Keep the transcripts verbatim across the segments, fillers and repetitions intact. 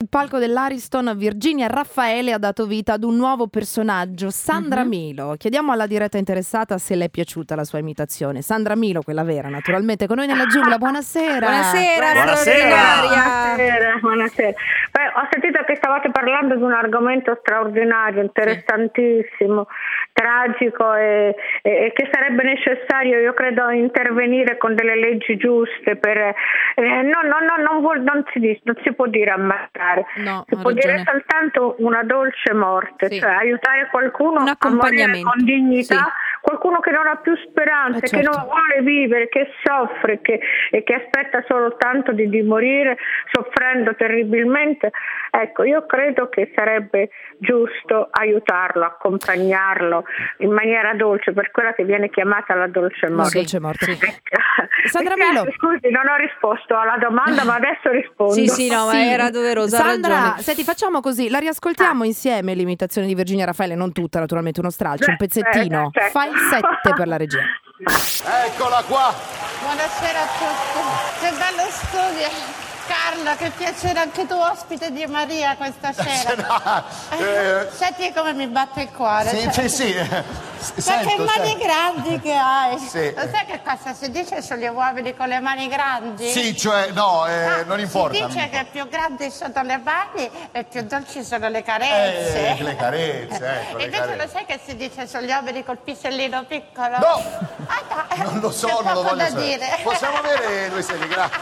palco dell'Ariston Virginia Raffaele ha dato vita ad un nuovo personaggio, Sandra uh-huh. Milo. Chiediamo alla diretta interessata se le è piaciuta la sua imitazione. Sandra Milo, quella vera, naturalmente, con noi nella giungla. Buonasera. Buonasera. Buonasera. Buonasera. Buonasera. Beh, ho sentito che stavate parlando di un argomento straordinario, interessantissimo, sì. tragico e, e che sarebbe necessario, io credo, intervenire con delle leggi giuste per eh, no, no, no, non, vuol, non, si dice, non si può dire ammazzare, no, si può ragione. dire soltanto una dolce morte, sì. cioè aiutare qualcuno a morire con dignità, sì. qualcuno che non ha più speranze, eh, certo. che non vuole vivere, che soffre che, e che aspetta soltanto di, di morire soffrendo terribilmente. Ecco, io credo che sarebbe giusto aiutarlo, accompagnarlo in maniera dolce, per quella che viene chiamata la dolce morte. La dolce morte. Sì. Sandra Milo. Scusi, non ho risposto alla domanda, ma adesso rispondo. Sì, sì, no, sì. ma era doveroso. Sandra, senti, facciamo così, la riascoltiamo ah. insieme l'imitazione di Virginia Raffaele, non tutta, naturalmente, uno stralcio, un pezzettino. Eh, certo. Fai il sette per la regia. Eccola qua. Buonasera a tutti. Che bello studio. Carla, che piacere, anche tu ospite di Maria questa sera. No, eh, Senti come mi batte il cuore. Sì, cioè. sì, sì. Ma Sento, che mani sento. grandi che hai. Sì. Lo sai che cosa si dice sugli uomini con le mani grandi? Sì, cioè, no, eh, ah, non importa. Si dice che più grandi sono le mani e più dolci sono le carezze. Eh, le carezze, ecco, le Invece carezze. lo sai che si dice sugli uomini col pisellino piccolo? No! Ah, no. Non lo so, C'è non lo poco voglio da sapere. dire. Possiamo avere due sedi, grazie.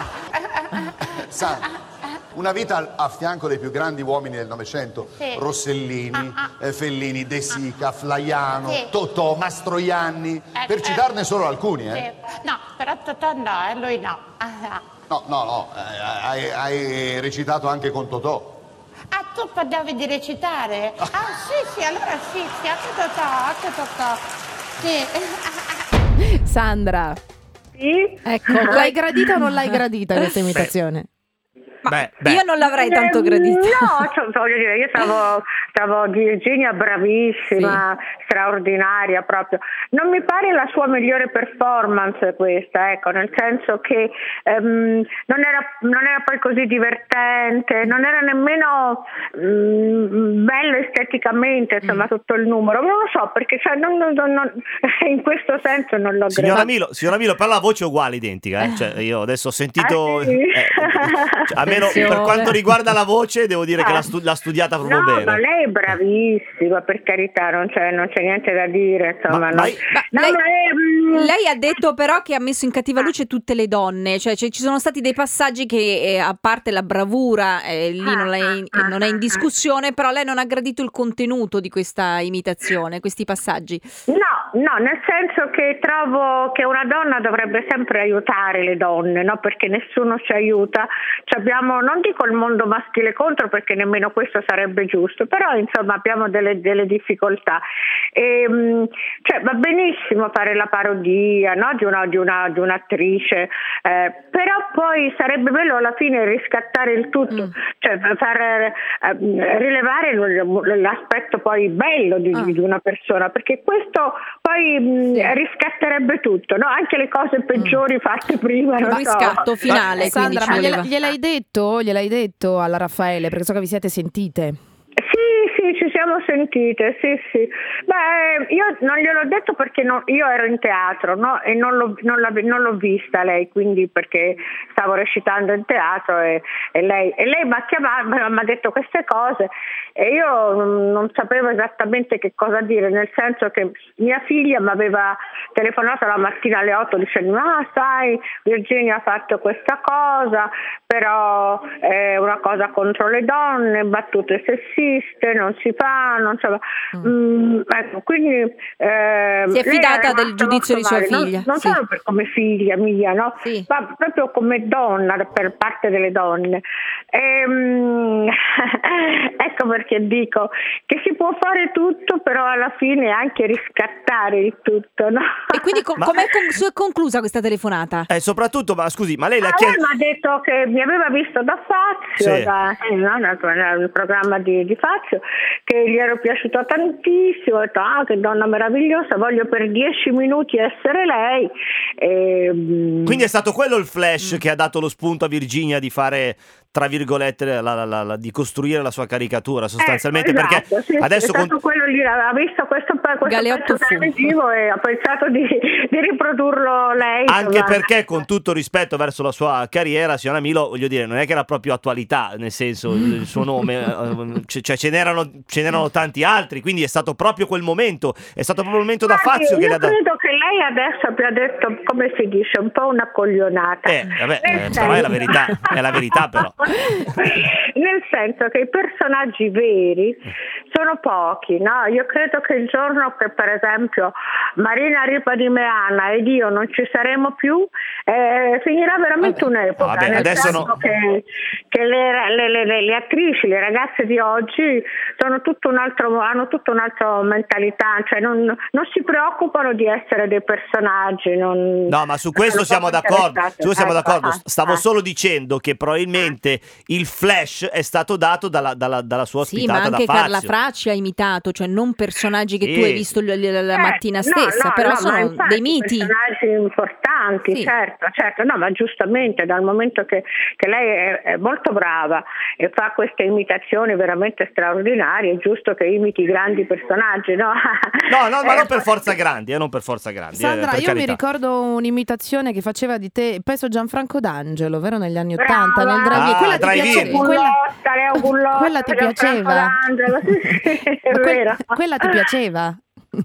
Sandra, una vita a fianco dei più grandi uomini del Novecento, sì. Rossellini, ah, ah. eh, Fellini, De Sica, Flaiano, sì. Totò, Mastroianni, eh, per eh, citarne solo alcuni, eh? Sì. No, però Totò no, eh, lui no. Ah, no. No, no, no, eh, hai, hai recitato anche con Totò. Ah, tu parlavi di recitare? Ah, sì, sì, allora sì, sì, anche Totò, anche Totò. Sì. Sandra. Sì? Ecco, l'hai gradita o non l'hai gradita questa imitazione? Beh, beh. Io non l'avrei tanto gradita. Eh, no, cioè, voglio dire, io trovo, trovo Virginia bravissima, sì. straordinaria proprio. Non mi pare la sua migliore performance questa, ecco, nel senso che um, non, era, non era poi così divertente, non era nemmeno um, bello esteticamente, insomma, mm. tutto il numero. Non lo so, perché cioè, non, non, non, in questo senso non l'ho signora gradito. Milo, signora Milo, però la voce è uguale, identica, eh? Cioè, io adesso ho sentito... Ah, sì? eh, cioè, almeno per quanto riguarda la voce devo dire ah. che l'ha, stu- l'ha studiata proprio no, bene. Ma lei è bravissima, per carità, non c'è, non c'è niente da dire, insomma. Ma, no. ma... Ma no, lei, ma è, lei ha detto però che ha messo in cattiva luce tutte le donne, cioè, cioè ci sono stati dei passaggi che eh, a parte la bravura eh, lì non è, in, non è in discussione, però lei non ha gradito il contenuto di questa imitazione, questi passaggi. No, no, nel senso che trovo che una donna dovrebbe sempre aiutare le donne, no? Perché nessuno ci aiuta. Ci abbiamo, non dico il mondo maschile contro, perché nemmeno questo sarebbe giusto, però insomma abbiamo delle, delle difficoltà. E, cioè, va benissimo fare la parodia, no? di, una, di, una, di un'attrice, eh, però poi sarebbe bello alla fine riscattare il tutto, mm. cioè far eh, rilevare l'aspetto poi bello di, ah. di una persona, perché questo poi mh, sì. riscatterebbe tutto, no? Anche le cose peggiori mm. fatte prima. Un riscatto so. finale. Ma, Sandra, ma gliela, gliela... gliel'hai detto? Gliel'hai detto alla Raffaele? Perché so che vi siete sentite. Sì, sì, ci siamo sentite, sì, sì. Beh, io non gliel'ho detto perché no, io ero in teatro, no? E non l'ho, non, non l'ho vista lei, quindi perché stavo recitando in teatro e, e lei, e lei mi ha chiamato, mi ha detto queste cose e io non sapevo esattamente che cosa dire, nel senso che mia figlia mi aveva telefonato la mattina alle otto dicendo ah sai, Virginia ha fatto questa cosa, però è una cosa contro le donne, battute sessiste, non si fa, non si fa. Mm. Mm, ecco, quindi eh, si è fidata del giudizio di sua figlia, non, non sì. solo per, come figlia mia, no? Sì. Ma proprio come donna, per parte delle donne. Ehm, ecco perché dico che si può fare tutto, però alla fine anche riscattare il tutto, no? E quindi co- ma... com'è con- conclusa questa telefonata? Eh, soprattutto, ma scusi, ma lei l'ha ah, chiesto... mi ha detto che mi aveva visto da Fazio, sì. da, eh, no, nel programma di, di Fazio, che gli ero piaciuto tantissimo, ho detto ah che donna meravigliosa, voglio per dieci minuti essere lei. E, quindi è stato quello il flash mm. che ha dato lo spunto a Virginia di fare tra virgolette, la, la, la, la, di costruire la sua caricatura sostanzialmente, ecco, esatto, perché sì, adesso è stato con... quello lì, ha visto questo, questo Galeotto pezzo televisivo e ha pensato di, di riprodurlo lei. Anche insomma. perché, con tutto rispetto verso la sua carriera, signora Milo, voglio dire, non è che era proprio attualità, nel senso, il suo nome, eh, cioè ce n'erano, ce n'erano tanti altri, quindi è stato proprio quel momento, è stato proprio il momento da Guardi, Fazio che io le ha dato. credo che lei adesso abbia detto, come si dice, un po' una coglionata. Eh, vabbè, Nel eh, però è la verità, è la verità però. Nel senso che i personaggi veri sono pochi, no? Io credo che il giorno che per esempio Marina Ripa di Meana ed io non ci saremo più, eh, finirà veramente Vabbè. un'epoca. Vabbè, nel adesso senso no. che, che le, le, le, le, le attrici, le ragazze di oggi sono tutto un altro, hanno tutta un'altra mentalità, cioè non, non si preoccupano di essere dei personaggi. Non, No, ma su questo siamo d'accordo. Su questo siamo Ecco, d'accordo. ah, Stavo ah. solo dicendo che probabilmente il flash è stato dato dalla, dalla, dalla sua Sì, ospitata ma anche da Carla Fazio. Fracci ha imitato, cioè non personaggi che Sì. tu hai visto l- l- la Eh, mattina no, stessa, no, però no, ma sono infatti dei miti. personaggi importanti, Sì. certo, certo, no, ma giustamente dal momento che, che lei è, è molto brava e fa queste imitazioni veramente straordinarie, è giusto che imiti i grandi personaggi, no? No, no, ma Eh, non per forza grandi, eh, non per forza grandi. Sandra, eh, per io carità. mi ricordo un'imitazione che faceva di te, penso Gianfranco D'Angelo, vero? Negli anni Brava. Ottanta, nel drive-in. Ah, Quella ti drive-in. piace- Gullotta, quella- Leo Gullotta, quella ti Leo piaceva? Franco D'Angelo, sì, sì, è Ma quel- vero. quella ti piaceva?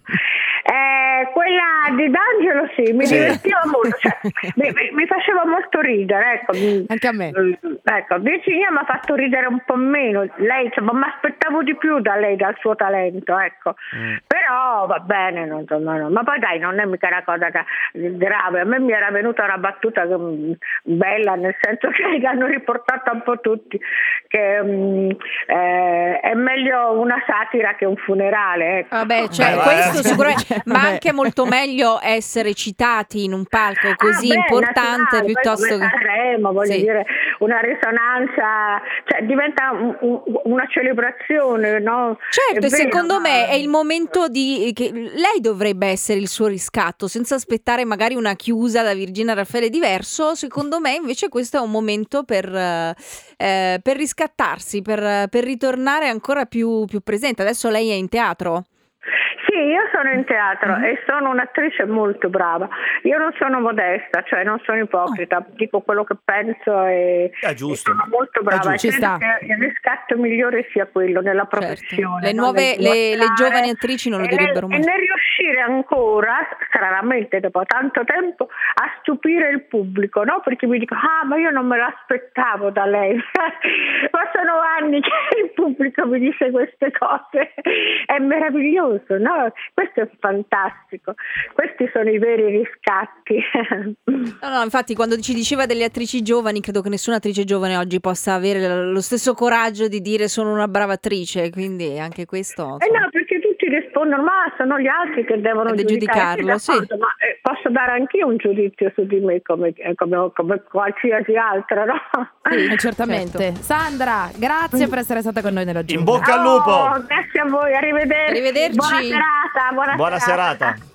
Eh, quella di D'Angelo sì, mi Sì. divertiva molto, cioè, mi, mi- mi faceva molto ridere, ecco. Anche a me. Ecco, Virginia mi ha fatto ridere un po' meno, lei, cioè, ma mi aspettavo di più da lei, dal suo talento, ecco. Mm. Però va bene, non, insomma, no. Ma poi dai, non è mica una cosa da- grave, a me mi era venuta una battuta che, mm, bella, nel senso che l'hanno riportata un po' tutti, che mm, eh, è meglio una satira che un funerale, ecco. Vabbè, cioè, Beh, questo eh. sicuramente, ma Vabbè. anche molto meglio essere citati in un palco così Ah, beh, importante nazionale, piuttosto poi come che... Sanremo, voglio Sì. dire, una risonanza, cioè diventa un- un- una celebrazione, no? Certo, È e vero, secondo ma- me è il momento di che lei dovrebbe essere il suo riscatto, senza aspettare magari una chiusa da Virginia Raffaele diverso. Secondo me invece questo è un momento per, eh, eh, per riscattarsi, per, per ritornare ancora più, più presente. Adesso lei è in teatro. Sì, io sono in teatro Mhm. e sono un'attrice molto brava. Io non sono modesta, cioè non sono ipocrita, dico quello che penso e, È giusto. e sono molto È brava. giusto. E Ci credo sta. che il riscatto migliore sia quello nella professione. Le no? nuove- Nel le- le dimostrare giovani attrici non lo e nel- direbbero mai. E nel riuscire ancora, stranamente dopo tanto tempo, a stupire il pubblico, no? Perché mi dico, ah, ma io non me l'aspettavo da lei. Ma sono anni che il pubblico mi dice queste cose. È meraviglioso, no? Questo è fantastico. Questi sono i veri riscatti. No, no, infatti quando ci diceva delle attrici giovani, credo che nessuna attrice giovane oggi possa avere lo stesso coraggio di dire sono una brava attrice, quindi anche questo... Eh no, perché tutti rispondono, ma sono gli altri che devono Ed è giudicare. giudicarlo, Sì, d'accordo, ma eh, posso dare anch'io un giudizio su di me come, eh, come, come qualsiasi altra, no? Sì, Eh, certamente. certo. Sandra, grazie per essere stata con noi nella In giungla. bocca al lupo! Oh, grazie a voi, arrivederci. Arrivederci. Buona serata, buona, Buona serata.